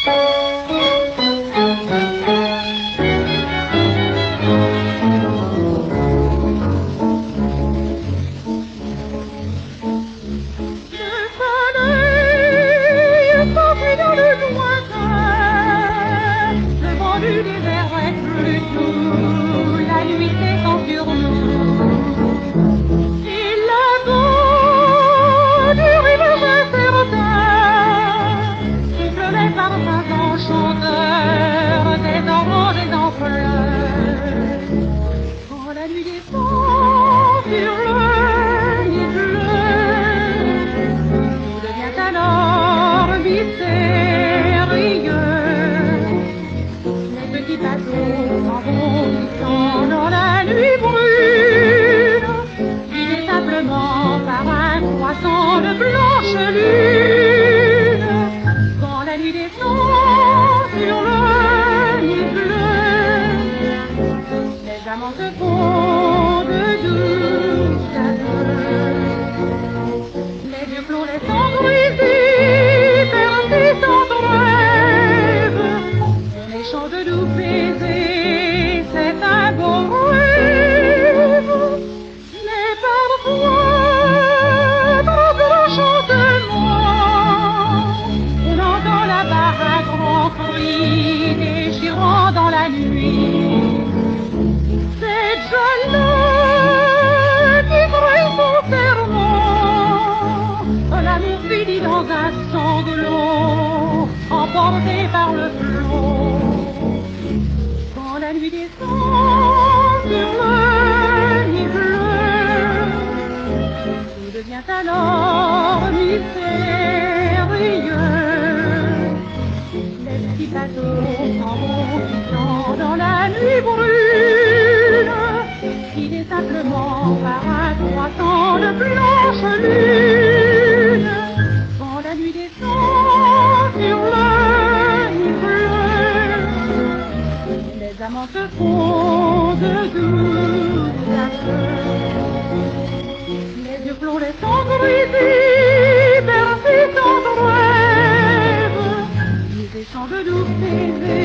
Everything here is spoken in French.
De blanche lune, quand la nuit descend sur le nid bleu, les amants se font de douces aveux. Les yeux clos, les cendres brisés, persistent en rêve, les chants de doux baisers, c'est un beau rêve, mais parfois déchirant dans la nuit. C'est John-là qui brille son serment, l'amour finit dans un sanglot, emporté par le flot. Quand la nuit descend sur le nid bleu, tout devient alors mystérieux. Les bateaux s'en vont quittant dans la nuit brune, guidés simplement par un croissant de blanche lune. Quand la nuit descend sur le nid bleu, les amants se font de doux aveux. Les yeux clos, les cendres brisés, persistent en rêve, des chants de doux baisers.